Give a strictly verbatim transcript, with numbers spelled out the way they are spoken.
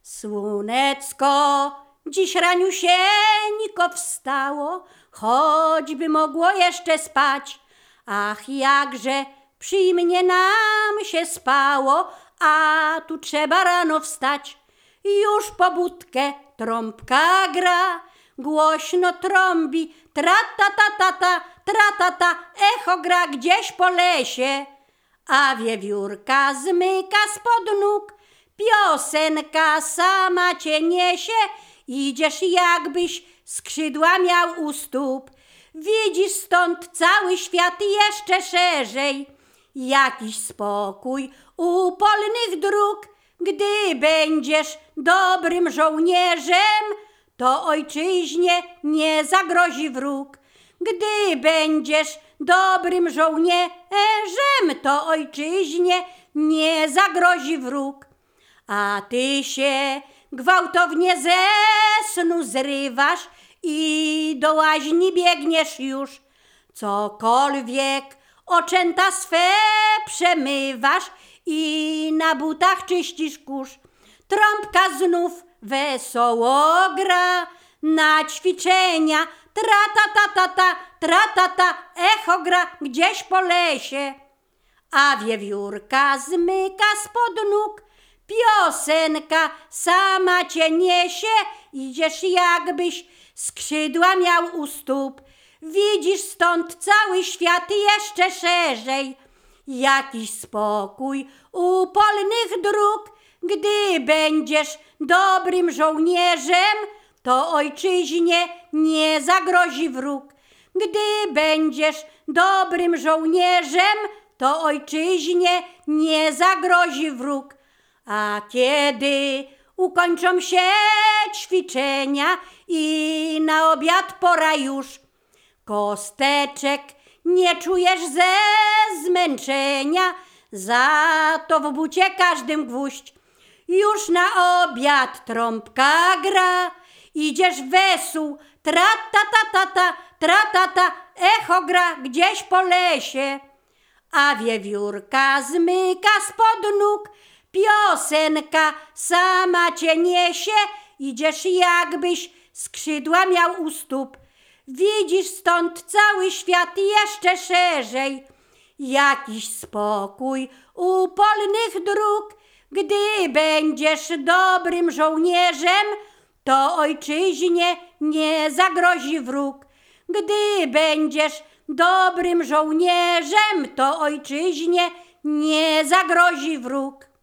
Słonecko dziś raniusieńko wstało, choćby mogło jeszcze spać. Ach, jakże przyjemnie nam się spało, a tu trzeba rano wstać. Już pobudkę trąbka gra, głośno trąbi, tra-ta-ta-ta-ta, tra-ta-ta, echo gra gdzieś po lesie. A wiewiórka zmyka spod nóg, piosenka sama cię niesie. Idziesz, jakbyś skrzydła miał u stóp. Widzisz stąd cały świat i jeszcze szerzej. Jakiś spokój u polnych dróg. Gdy będziesz dobrym żołnierzem, to ojczyźnie nie zagrozi wróg. Gdy będziesz dobrym żołnierzem, to ojczyźnie nie zagrozi wróg. A ty się gwałtownie ze snu zrywasz i do łaźni biegniesz już. Cokolwiek oczęta swe przemywasz i na butach czyścisz kurz. Trąbka znów wesoło gra, na ćwiczenia tra-ta-ta-ta-ta, tra-ta-ta, echo gra gdzieś po lesie. A wiewiórka zmyka spod nóg, piosenka sama cię niesie. Idziesz, jakbyś skrzydła miał u stóp. Widzisz stąd cały świat i jeszcze szerzej. Jakiś spokój u polnych dróg. Gdy będziesz dobrym żołnierzem, to ojczyźnie nie zagrozi wróg. Gdy będziesz dobrym żołnierzem, to ojczyźnie nie zagrozi wróg. A kiedy ukończą się ćwiczenia i na obiad pora już, kosteczek nie czujesz ze zmęczenia, za to w bucie każdym gwóźdź. Już na obiad trąbka gra, idziesz wesół, tra-ta-ta-ta-ta, tra-ta-ta, echo gra gdzieś po lesie. A wiewiórka zmyka spod nóg, piosenka sama cię niesie. Idziesz, jakbyś skrzydła miał u stóp. Widzisz stąd cały świat i jeszcze szerzej. Jakiś spokój u polnych dróg. Gdy będziesz dobrym żołnierzem, to ojczyźnie nie zagrozi wróg. Gdy będziesz dobrym żołnierzem, to ojczyźnie nie zagrozi wróg.